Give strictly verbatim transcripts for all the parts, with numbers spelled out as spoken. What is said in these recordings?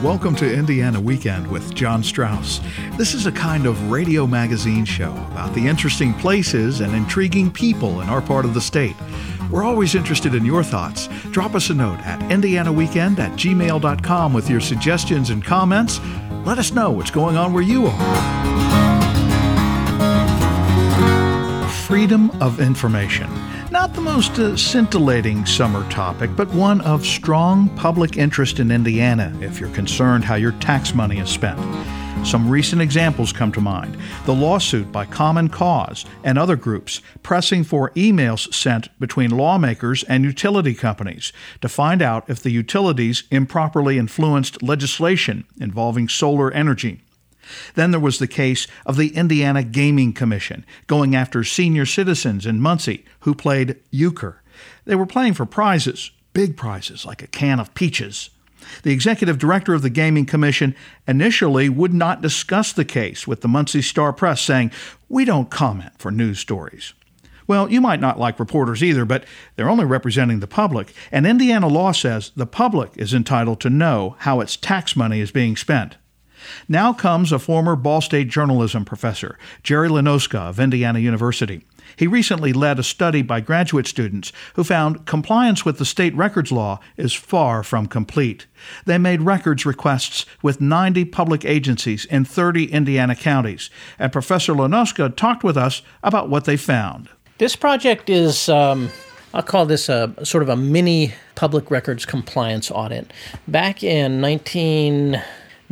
Welcome to Indiana Weekend with John Strauss. This is a kind of radio magazine show about the interesting places and intriguing people in our part of the state. We're always interested in your thoughts. Drop us a note at indianaweekend at gmail dot com with your suggestions and comments. Let us know what's going on where you are. Freedom of information. Not the most uh, scintillating summer topic, but one of strong public interest in Indiana if you're concerned how your tax money is spent. Some recent examples come to mind. The lawsuit by Common Cause and other groups pressing for emails sent between lawmakers and utility companies to find out if the utilities improperly influenced legislation involving solar energy. Then there was the case of the Indiana Gaming Commission going after senior citizens in Muncie who played euchre. They were playing for prizes, big prizes like a can of peaches. The executive director of the Gaming Commission initially would not discuss the case with the Muncie Star-Press, saying, "We don't comment for news stories." Well, you might not like reporters either, but they're only representing the public, and Indiana law says the public is entitled to know how its tax money is being spent. Now comes a former Ball State journalism professor, Jerry Lenoska of Indiana University. He recently led a study by graduate students who found compliance with the state records law is far from complete. They made records requests with ninety public agencies in thirty Indiana counties, and Professor Lenoska talked with us about what they found. This project is, um, I'll call this a sort of a mini public records compliance audit. Back in nineteen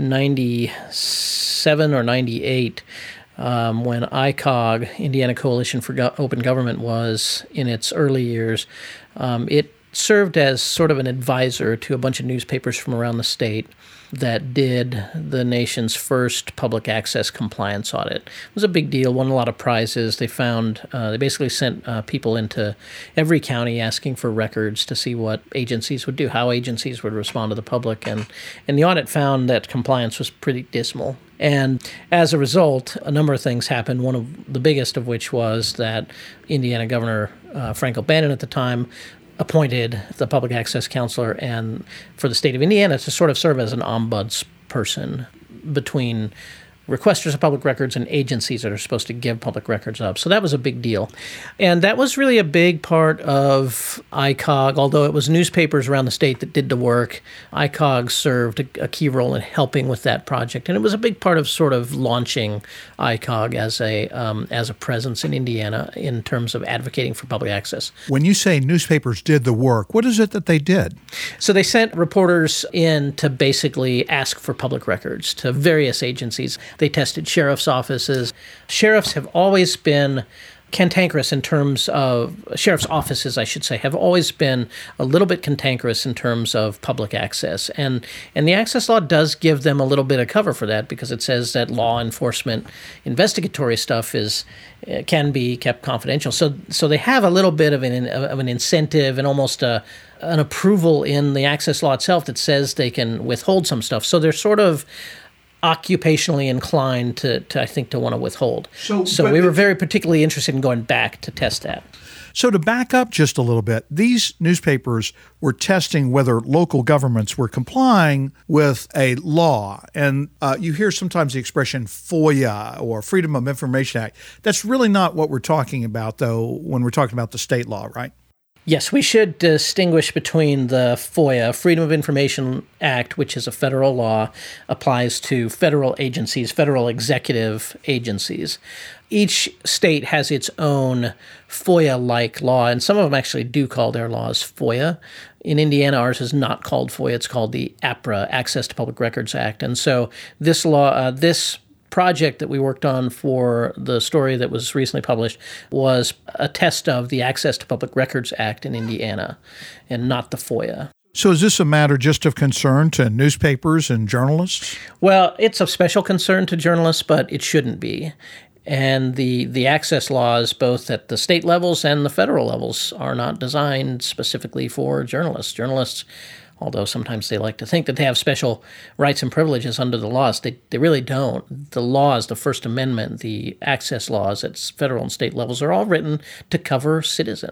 ninety-seven or ninety-eight, um, when I C O G, Indiana Coalition for Go- Open Government, was in its early years, um, it served as sort of an advisor to a bunch of newspapers from around the state that did the nation's first public access compliance audit. It was a big deal, won a lot of prizes. They found, uh, they basically sent uh, people into every county asking for records to see what agencies would do, how agencies would respond to the public. And, and the audit found that compliance was pretty dismal. And as a result, a number of things happened, one of the biggest of which was that Indiana Governor uh, Frank O'Bannon at the time appointed the public access counselor and for the state of Indiana to sort of serve as an ombudsperson between requesters of public records and agencies that are supposed to give public records up. So that was a big deal. And that was really a big part of I C O G, although it was newspapers around the state that did the work. I C O G served a, a key role in helping with that project. And it was a big part of sort of launching I C O G as a um, as a presence in Indiana in terms of advocating for public access. When you say newspapers did the work, what is it that they did? So they sent reporters in to basically ask for public records to various agencies. They tested sheriff's offices. Sheriffs have always been cantankerous in terms of, sheriff's offices, I should say, have always been a little bit cantankerous in terms of public access. And and the access law does give them a little bit of cover for that because it says that law enforcement investigatory stuff is can be kept confidential. So so they have a little bit of an of an incentive and almost a an approval in the access law itself that says they can withhold some stuff. So they're sort of occupationally inclined to, to I think, to want to withhold. So, so we were very particularly interested in going back to test that. So to back up just a little bit, these newspapers were testing whether local governments were complying with a law. And uh, you hear sometimes the expression FOIA or Freedom of Information Act. That's really not what we're talking about, though, when we're talking about the state law, right? Yes, we should distinguish between the FOIA, Freedom of Information Act, which is a federal law, applies to federal agencies, federal executive agencies. Each state has its own FOIA-like law, and some of them actually do call their laws FOIA. In Indiana, ours is not called FOIA. It's called the APRA, Access to Public Records Act. And so this law, uh, this project that we worked on for the story that was recently published was a test of the Access to Public Records Act in Indiana and not the FOIA. So is this a matter just of concern to newspapers and journalists? Well, it's of special concern to journalists, but it shouldn't be. And the, the access laws, both at the state levels and the federal levels, are not designed specifically for journalists. Journalists, although sometimes they like to think that they have special rights and privileges under the laws, they, they really don't. The laws, the First Amendment, the access laws at federal and state levels are all written to cover citizens.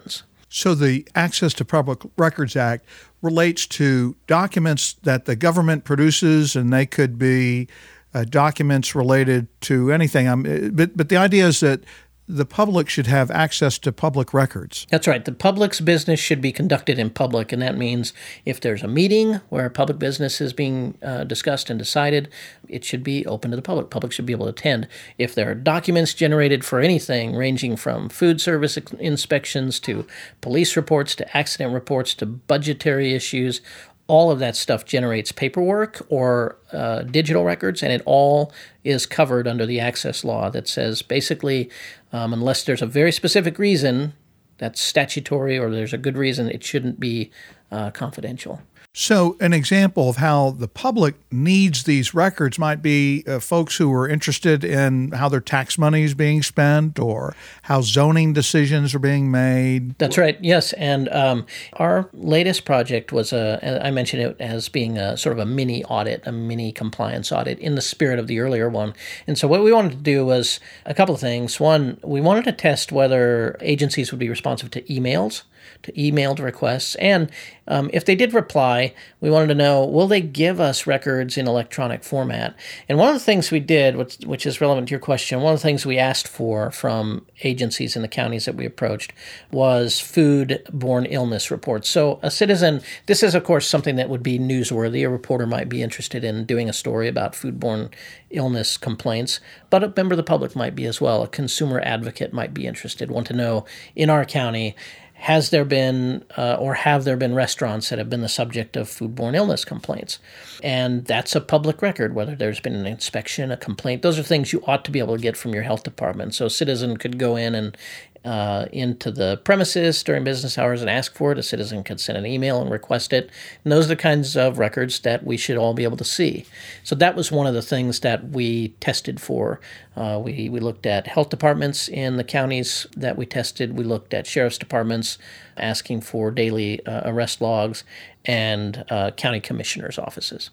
So the Access to Public Records Act relates to documents that the government produces, and they could be uh, documents related to anything. Um, but, but the idea is that the public should have access to public records. That's right. The public's business should be conducted in public, and that means if there's a meeting where public business is being uh, discussed and decided, it should be open to the public. Public should be able to attend. If there are documents generated for anything, ranging from food service inspections to police reports to accident reports to budgetary issues, all of that stuff generates paperwork or uh, digital records, and it all is covered under the access law that says basically, um, unless there's a very specific reason that's statutory or there's a good reason, it shouldn't be uh, confidential. So an example of how the public needs these records might be uh, folks who are interested in how their tax money is being spent or how zoning decisions are being made. That's right, yes. And um, our latest project was, a, I mentioned it as being a sort of a mini audit, a mini compliance audit in the spirit of the earlier one. And so what we wanted to do was a couple of things. One, we wanted to test whether agencies would be responsive to emails, to emailed requests. And um, if they did reply, we wanted to know, will they give us records in electronic format? And one of the things we did, which, which is relevant to your question, one of the things we asked for from agencies in the counties that we approached was food-borne illness reports. So a citizen, this is, of course, something that would be newsworthy. A reporter might be interested in doing a story about food-borne illness complaints, but a member of the public might be as well. A consumer advocate might be interested, want to know, in our county, has there been uh, or have there been restaurants that have been the subject of foodborne illness complaints? And that's a public record, whether there's been an inspection, a complaint. Those are things you ought to be able to get from your health department. So a citizen could go in and uh, into the premises during business hours and ask for it. A citizen could send an email and request it. And those are the kinds of records that we should all be able to see. So that was one of the things that we tested for. Uh, we, we looked at health departments in the counties that we tested. We looked at sheriff's departments asking for daily uh, arrest logs and uh, county commissioners' offices.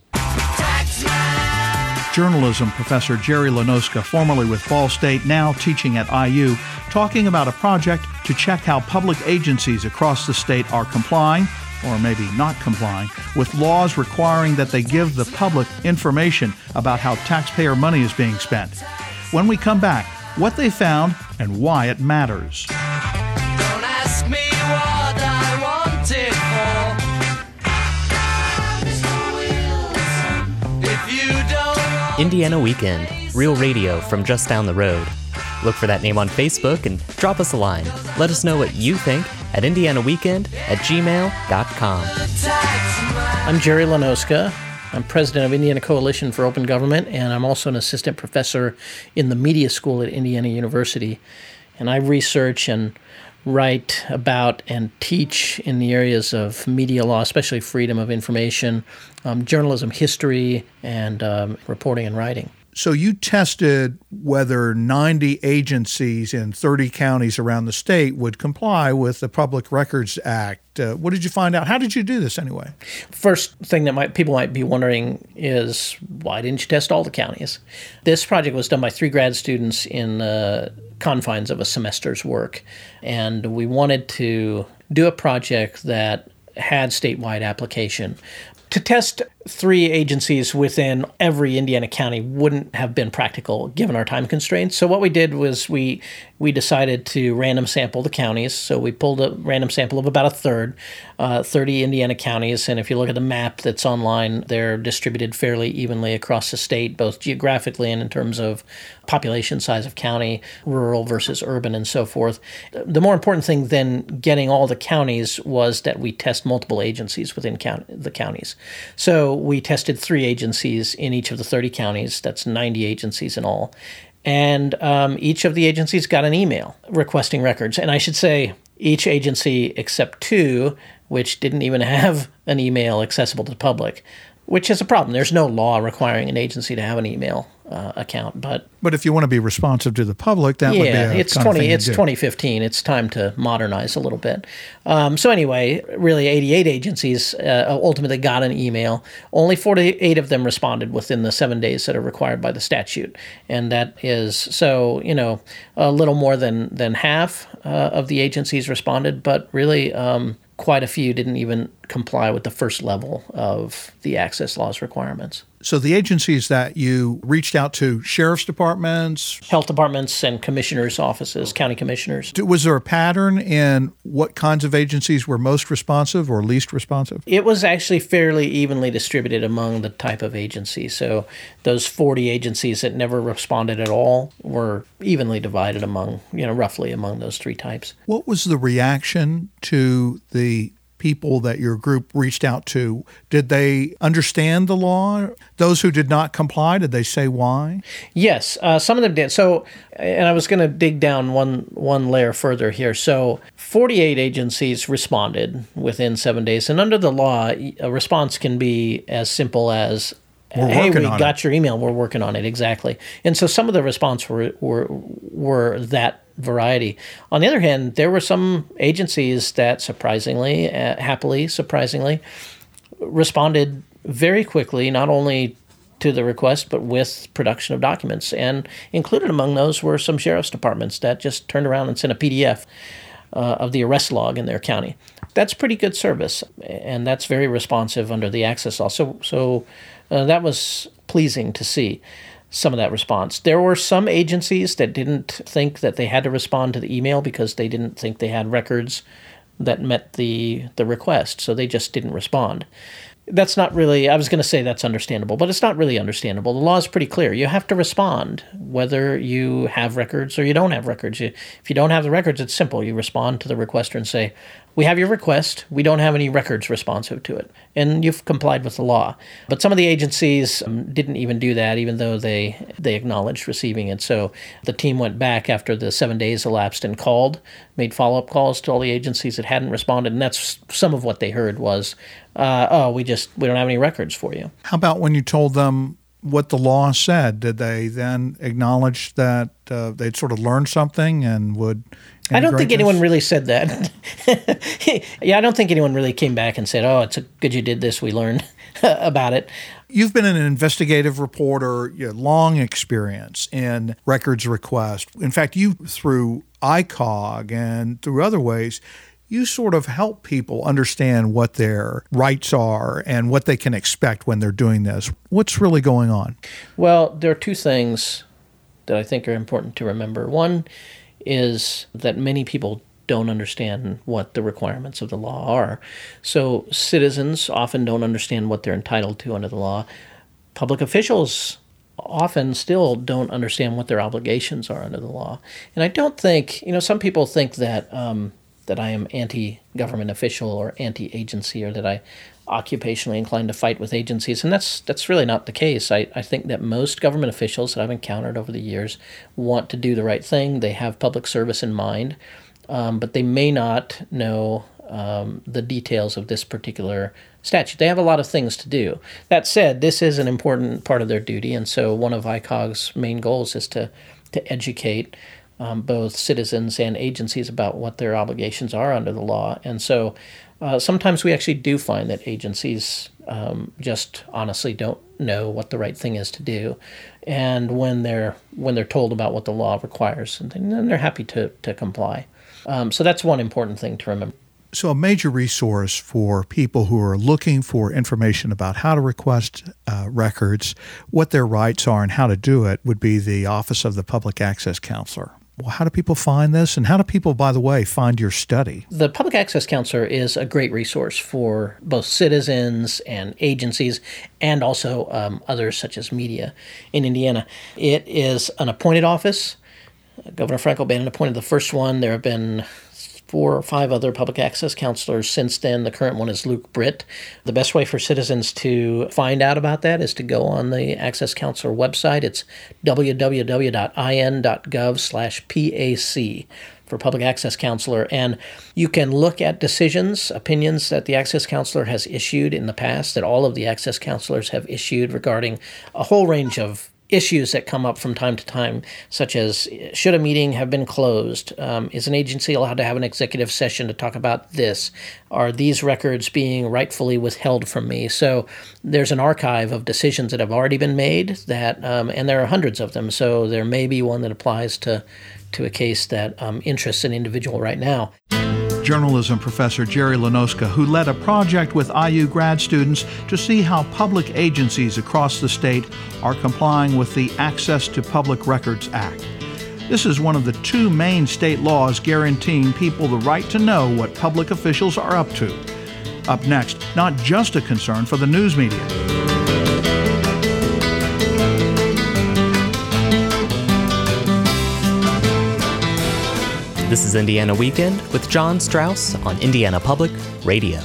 Journalism professor Jerry Lenoska, formerly with Ball State, now teaching at I U, talking about a project to check how public agencies across the state are complying, or maybe not complying, with laws requiring that they give the public information about how taxpayer money is being spent. When we come back, what they found and why it matters. Don't ask me what I wanted for. If you don't want Indiana Weekend, real radio from just down the road. Look for that name on Facebook and drop us a line. Let us know what you think at indiana weekend at gmail dot com. I'm Jerry Lenoska. I'm president of Indiana Coalition for Open Government, and I'm also an assistant professor in the media school at Indiana University. And I research and write about and teach in the areas of media law, especially freedom of information, um, journalism history, and um, reporting and writing. So you tested whether ninety agencies in thirty counties around the state would comply with the Public Records Act. Uh, what did you find out? How did you do this anyway? First thing that might, people might be wondering is, why didn't you test all the counties? This project was done by three grad students in the confines of a semester's work, and we wanted to do a project that had statewide application. To test three agencies within every Indiana county wouldn't have been practical given our time constraints. So what we did was we we decided to random sample the counties. So we pulled a random sample of about a third, uh, thirty Indiana counties. And if you look at the map that's online, they're distributed fairly evenly across the state, both geographically and in terms of population size of county, rural versus urban, and so forth. The more important thing than getting all the counties was that we test multiple agencies within count- the counties. So we tested three agencies in each of the thirty counties. That's ninety agencies in all. And um, each of the agencies got an email requesting records. And I should say each agency except two, which didn't even have an email accessible to the public. which is a problem. There's no law requiring an agency to have an email uh, account, but But if you want to be responsive to the public, that would be yeah, a it's kind of twenty. thing to It's do. twenty fifteen. It's time to modernize a little bit. Um, so anyway, really, eighty-eight agencies uh, ultimately got an email. Only forty-eight of them responded within the seven days that are required by the statute, and that is so. You know, a little more than than half uh, of the agencies responded, but really. Um, Quite a few didn't even comply with the first level of the access law's requirements. So the agencies that you reached out to, sheriff's departments, Health departments and commissioners' offices, county commissioners. was there a pattern in what kinds of agencies were most responsive or least responsive? It was actually fairly evenly distributed among the type of agency. So those forty agencies that never responded at all were evenly divided among, you know, roughly among those three types. What was the reaction to the people that your group reached out to? Did they understand the law? Those who did not comply, did they say why? Yes, uh, some of them did. So, and I was going to dig down one one layer further here. So, forty-eight agencies responded within seven days, and under the law, a response can be as simple as, We're "Hey, working we on got it." your email. We're working on it." Exactly. And so, some of the response were were were that variety. On the other hand, there were some agencies that surprisingly, uh, happily, surprisingly, responded very quickly, not only to the request, but with production of documents. And included among those were some sheriff's departments that just turned around and sent a P D F uh, of the arrest log in their county. That's pretty good service, and that's very responsive under the access law. So, so uh, that was pleasing to see. Some of that response. There were some agencies that didn't think that they had to respond to the email because they didn't think they had records that met the the request, so they just didn't respond. That's not really, I was going to say that's understandable, but it's not really understandable. The law is pretty clear. You have to respond whether you have records or you don't have records. You, if you don't have the records, it's simple. You respond to the requester and say, we have your request. We don't have any records responsive to it. And you've complied with the law. But some of the agencies um, didn't even do that, even though they, they acknowledged receiving it. So the team went back after the seven days elapsed and called, made follow-up calls to all the agencies that hadn't responded. And that's some of what they heard was, uh, oh, we just, we don't have any records for you. How about when you told them what the law said? Did they then acknowledge that uh, they'd sort of learned something and would I don't think integrate anyone this? really said that. Yeah, I don't think anyone really came back and said, oh, it's a good you did this. We learned about it. You've been an investigative reporter, you know, long experience in records request. In fact, you, through I C O G and through other ways, you sort of help people understand what their rights are and what they can expect when they're doing this. What's really going on? Well, there are two things that I think are important to remember. One is that many people don't understand what the requirements of the law are. So citizens often don't understand what they're entitled to under the law. Public officials often still don't understand what their obligations are under the law. And I don't think, you know, some people think that um, that I am anti-government official or anti-agency, or that I occupationally inclined to fight with agencies, and that's that's really not the case. I, I think that most government officials that I've encountered over the years want to do the right thing. They have public service in mind, um, but they may not know um, the details of this particular statute. They have a lot of things to do. That said, this is an important part of their duty, and so one of I C O G's main goals is to to educate um, both citizens and agencies about what their obligations are under the law. And so uh, sometimes we actually do find that agencies um, just honestly don't know what the right thing is to do. And when they're when they're told about what the law requires, then they're happy to, to comply. Um, so that's one important thing to remember. So a major resource for people who are looking for information about how to request uh, records, what their rights are, and how to do it would be the Office of the Public Access Counselor. Well, how do people find this? And how do people, by the way, find your study? The Public Access Counselor is a great resource for both citizens and agencies, and also um, others such as media in Indiana. It is an appointed office. Governor Frank O'Bannon appointed the first one. There have been four or five other public access counselors since then. The current one is Luke Britt. The best way for citizens to find out about that is to go on the Access Counselor website. It's w w w dot i n dot gov slash p a c for for public access counselor. And you can look at decisions, opinions that the access counselor has issued in the past, that all of the access counselors have issued regarding a whole range of issues that come up from time to time, such as should a meeting have been closed? Um, is an agency allowed to have an executive session to talk about this? Are these records being rightfully withheld from me? So there's an archive of decisions that have already been made, that, um, and there are hundreds of them. So there may be one that applies to, to a case that um, interests an individual right now. Journalism professor Jerry Lenoska, who led a project with I U grad students to see how public agencies across the state are complying with the Access to Public Records Act. This is one of the two main state laws guaranteeing people the right to know what public officials are up to. Up next, not just a concern for the news media. This is Indiana Weekend with John Strauss on Indiana Public Radio.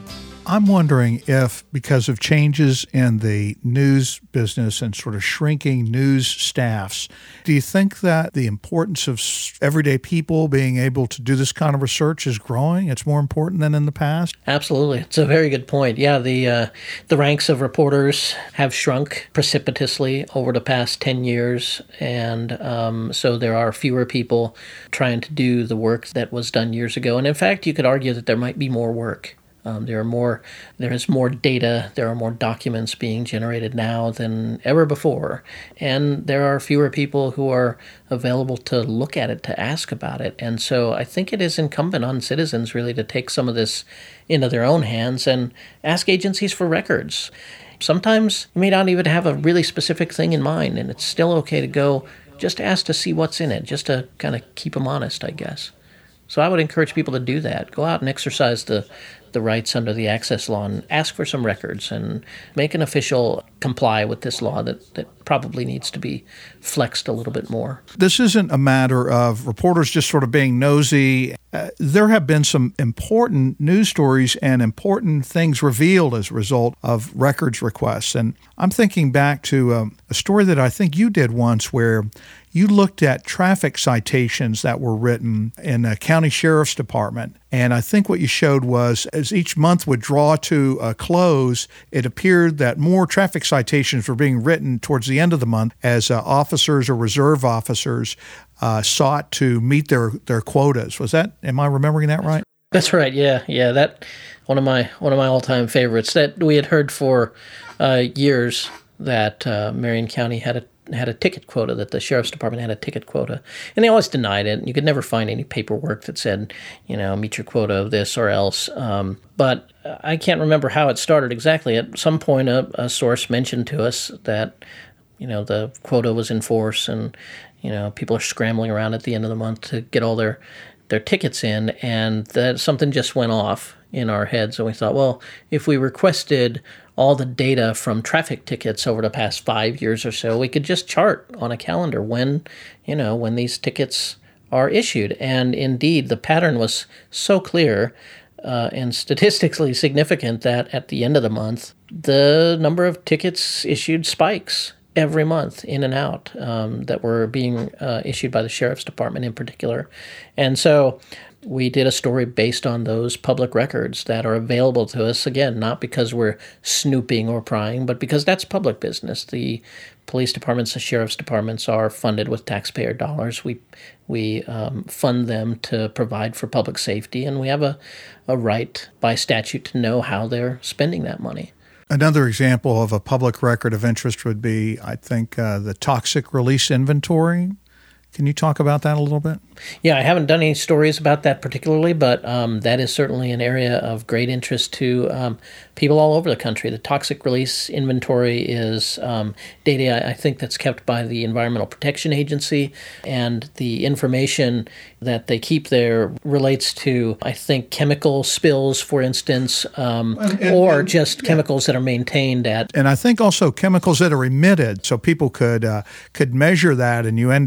I'm wondering if, because of changes in the news business and sort of shrinking news staffs, do you think that the importance of everyday people being able to do this kind of research is growing? It's more important than in the past? Absolutely. It's a very good point. Yeah, the uh, the ranks of reporters have shrunk precipitously over the past ten years, and um, so there are fewer people trying to do the work that was done years ago. And in fact, you could argue that there might be more work. Um, there are more, there is more data, there are more documents being generated now than ever before, and there are fewer people who are available to look at it, to ask about it. And so I think it is incumbent on citizens really to take some of this into their own hands and ask agencies for records. Sometimes you may not even have a really specific thing in mind, and it's still okay to go just ask to see what's in it, just to kind of keep them honest, I guess. So I would encourage people to do that. Go out and exercise the the rights under the access law and ask for some records and make an official comply with this law that, that probably needs to be flexed a little bit more. This isn't a matter of reporters just sort of being nosy. Uh, there have been some important news stories and important things revealed as a result of records requests. And I'm thinking back to um, a story that I think you did once where you looked at traffic citations that were written in a county sheriff's department. And I think what you showed was as each month would draw to a close, it appeared that more traffic citations were being written towards the end of the month as uh, officers or reserve officers uh, sought to meet their, their quotas. Was that, am I remembering that right? That's right. Yeah. Yeah. That one of my, one of my all-time favorites that we had heard for uh, years that uh, Marion County had a had a ticket quota, that the sheriff's department had a ticket quota. And they always denied it. You could never find any paperwork that said, you know, meet your quota of this or else. Um, but I can't remember how it started exactly. At some point, a, a source mentioned to us that, you know, the quota was in force and, you know, people are scrambling around at the end of the month to get all their, their tickets in. And that something just went off in our heads. And we thought, well, if we requested all the data from traffic tickets over the past five years or so, we could just chart on a calendar when, you know, when these tickets are issued. And indeed, the pattern was so clear uh, and statistically significant that at the end of the month, the number of tickets issued spikes every month in and out um, that were being uh, issued by the sheriff's department in particular. And so we did a story based on those public records that are available to us, again, not because we're snooping or prying, but because that's public business. The police departments, the sheriff's departments are funded with taxpayer dollars. We we um, fund them to provide for public safety, and we have a, a right by statute to know how they're spending that money. Another example of a public record of interest would be, I think, uh, the toxic release inventory. Can you talk about that a little bit? Yeah, I haven't done any stories about that particularly, but um, that is certainly an area of great interest to um, people all over the country. The toxic release inventory is um, data, I think, that's kept by the Environmental Protection Agency, and the information that they keep there relates to, I think, chemical spills, for instance, um, and, and, or and, just yeah. chemicals that are maintained at... And I think also chemicals that are emitted, so people could uh, could measure that, and you end up finding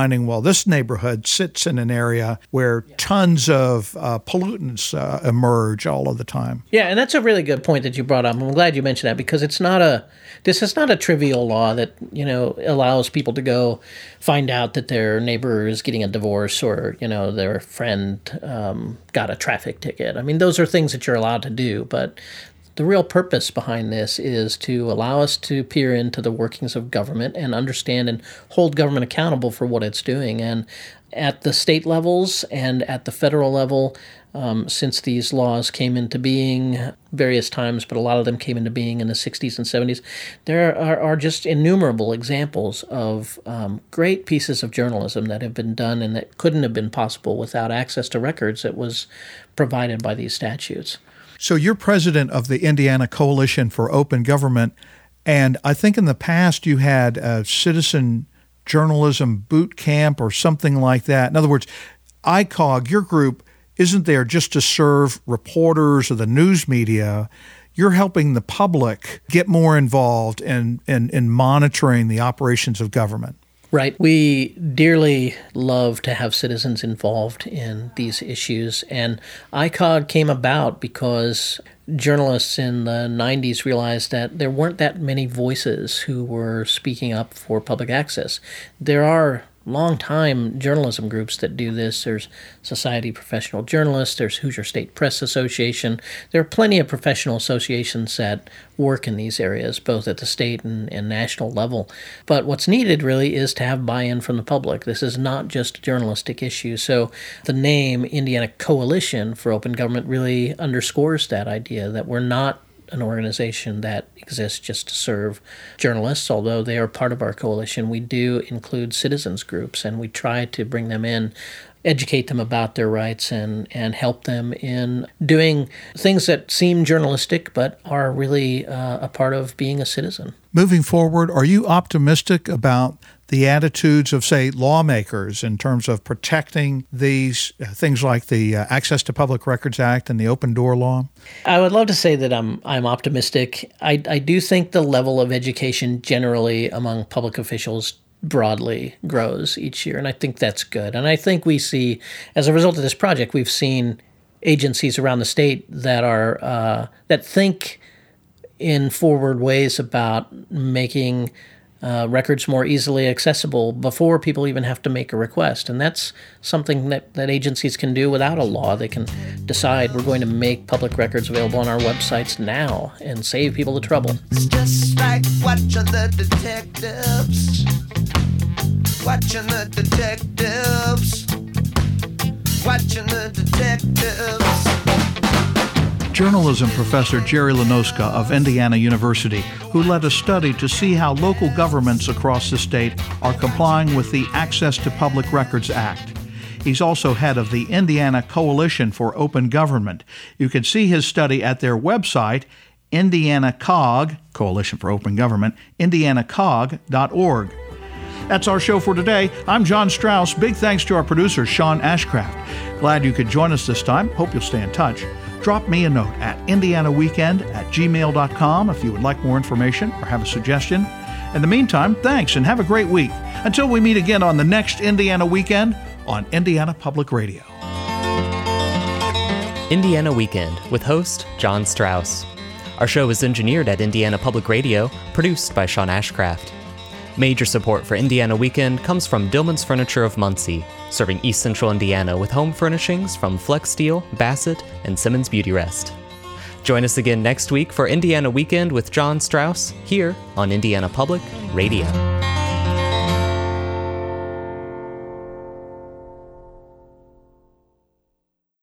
finding, well, this neighborhood sits in an area where tons of uh, pollutants uh, emerge all of the time. Yeah, and that's a really good point that you brought up. I'm glad you mentioned that, because it's not a this is not a trivial law that, you know, allows people to go find out that their neighbor is getting a divorce, or, you know, their friend um, got a traffic ticket. I mean, those are things that you're allowed to do, but the real purpose behind this is to allow us to peer into the workings of government and understand and hold government accountable for what it's doing. And at the state levels and at the federal level, um, since these laws came into being various times, but a lot of them came into being in the sixties and seventies, there are, are just innumerable examples of um, great pieces of journalism that have been done and that couldn't have been possible without access to records that was provided by these statutes. So you're president of the Indiana Coalition for Open Government, and I think in the past you had a citizen journalism boot camp or something like that. In other words, I C O G, your group, isn't there just to serve reporters or the news media. You're helping the public get more involved in, in, in monitoring the operations of government. Right. We dearly love to have citizens involved in these issues. And I C O G came about because journalists in the nineties realized that there weren't that many voices who were speaking up for public access. There are long-time journalism groups that do this. There's Society of Professional Journalists, there's Hoosier State Press Association. There are plenty of professional associations that work in these areas, both at the state and, and national level. But what's needed really is to have buy-in from the public. This is not just a journalistic issue. So the name Indiana Coalition for Open Government really underscores that idea that we're not an organization that exists just to serve journalists. Although they are part of our coalition, we do include citizens groups, and we try to bring them in, educate them about their rights, and, and help them in doing things that seem journalistic but are really uh, a part of being a citizen. Moving forward, are you optimistic about the attitudes of, say, lawmakers in terms of protecting these uh, things like the uh, Access to Public Records Act and the Open Door Law? I would love to say that I'm I'm optimistic. I, I do think the level of education generally among public officials broadly grows each year, and I think that's good. And I think we see, as a result of this project, we've seen agencies around the state that are uh, that think in forward ways about making Uh, records more easily accessible before people even have to make a request. And that's something that, that agencies can do without a law. They can decide we're going to make public records available on our websites now and save people the trouble. It's just like watching the detectives. Watching the detectives. Watching the detectives. Journalism professor Jerry Lenoska of Indiana University, who led a study to see how local governments across the state are complying with the Access to Public Records Act. He's also head of the Indiana Coalition for Open Government. You can see his study at their website, Indiana C O G, Coalition for Open Government, indiana c o g dot org. That's our show for today. I'm John Strauss. Big thanks to our producer, Sean Ashcraft. Glad you could join us this time. Hope you'll stay in touch. Drop me a note at indiana weekend at gmail dot com if you would like more information or have a suggestion. In the meantime, thanks and have a great week. Until we meet again on the next Indiana Weekend on Indiana Public Radio. Indiana Weekend with host John Strauss. Our show is engineered at Indiana Public Radio, produced by Sean Ashcraft. Major support for Indiana Weekend comes from Dillman's Furniture of Muncie, serving East Central Indiana with home furnishings from Flex Steel, Bassett, and Simmons Beauty Rest. Join us again next week for Indiana Weekend with John Strauss here on Indiana Public Radio.